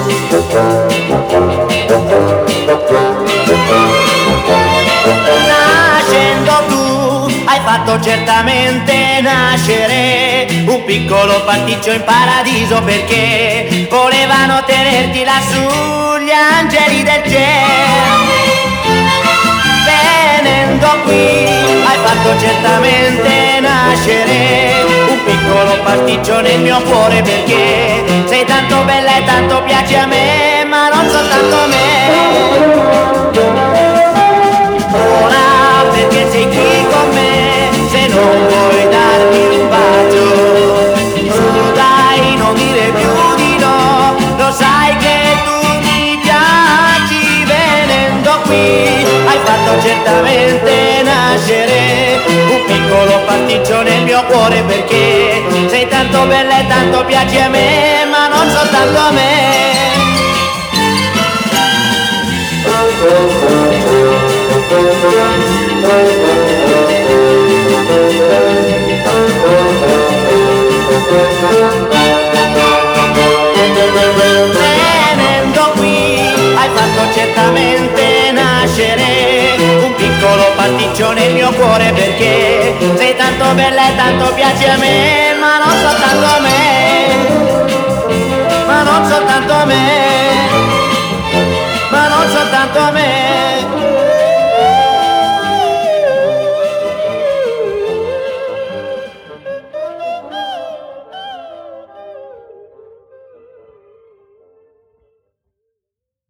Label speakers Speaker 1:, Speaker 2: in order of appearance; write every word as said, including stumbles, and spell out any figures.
Speaker 1: Nascendo tu hai fatto certamente nascere un piccolo pasticcio in paradiso, perché volevano tenerti lassù gli angeli del cielo. Venendo qui hai fatto certamente nascere un piccolo pasticcio nel mio cuore, perché sei tanto bella e tanto piaci a me, ma non soltanto a me. Ora perché sei qui con me, se non vuoi darmi un bacio, su dai, non dire più di no, lo sai che tu mi piaci. Venendo qui hai fatto certamente nascere un piccolo pasticcio nel mio cuore, perché sei tanto bella e tanto piaci a me, ma non soltanto a me. Venendo qui hai fatto certamente nascere un piccolo pasticcio nel mio cuore, perché sei tanto bella e tanto piaci a me, ma non soltanto a me, ma non soltanto a me, ma non soltanto a me.